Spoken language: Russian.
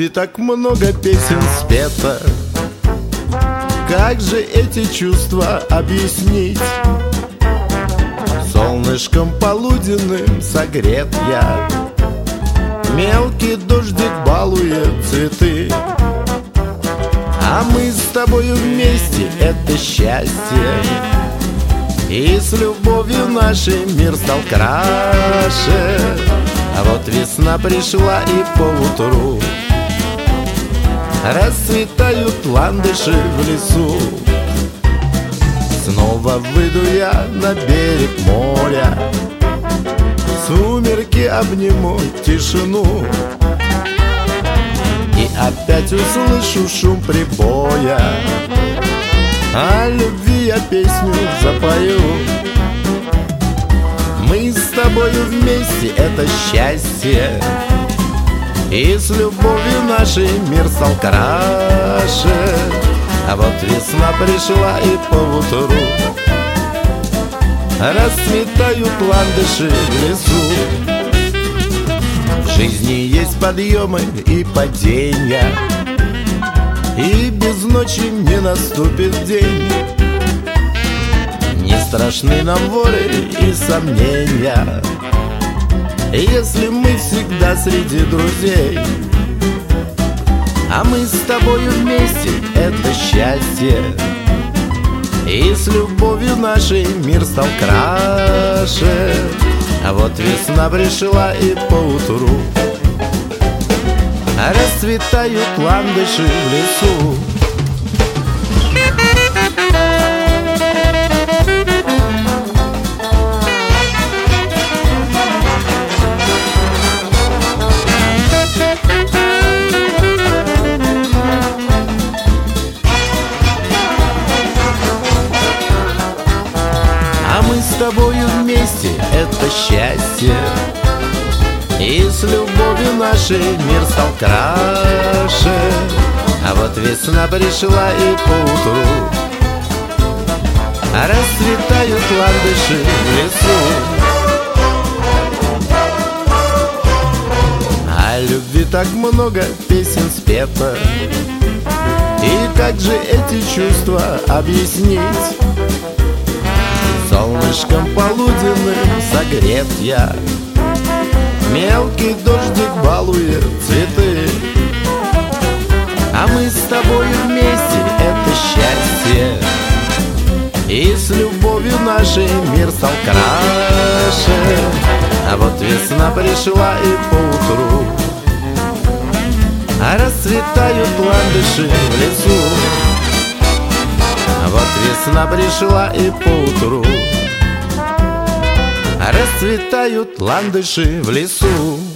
любви так много песен спето. Как же эти чувства объяснить? Солнышком полуденным согрет я, мелкий дождик балует цветы, а мы с тобою вместе — это счастье. И с любовью нашей мир стал краше. А вот весна пришла, и поутру расцветают ландыши в лесу. Снова выйду я на берег моря, сумерки обниму тишину, и опять услышу шум прибоя, о любви я песню запою. Мы с тобою вместе — это счастье, и с любовью нашей мир стал краше. А вот весна пришла, и поутру расцветают ландыши в лесу. В жизни есть подъемы и падения, и без ночи не наступит день. Не страшны нам воры и сомнения, если мы всегда среди друзей. А мы с тобою вместе — это счастье, и с любовью нашей мир стал краше. А вот весна пришла, и поутру расцветают ландыши в лесу. С тобою вместе — это счастье, и с любовью нашей мир стал краше. А вот весна пришла, и поутру расцветают ландыши в лесу. О любви так много песен спето, и как же эти чувства объяснить? Солнышком полуденным согрет я, мелкий дождик балует цветы, а мы с тобою вместе — это счастье, и с любовью нашей мир стал краше. А вот весна пришла, и поутру расцветают ландыши в лесу. А вот весна пришла, и поутру расцветают ландыши в лесу.